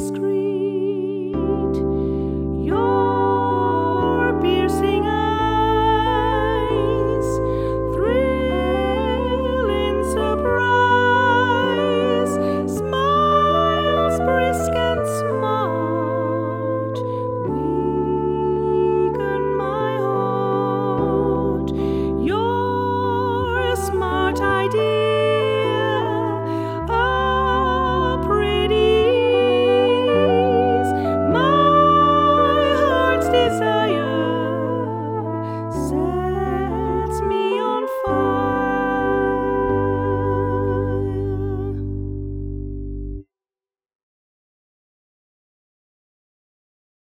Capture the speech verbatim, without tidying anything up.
discreet. Your piercing eyes thrill in surprise, smiles brisk and smart weaken my heart. Your smart idea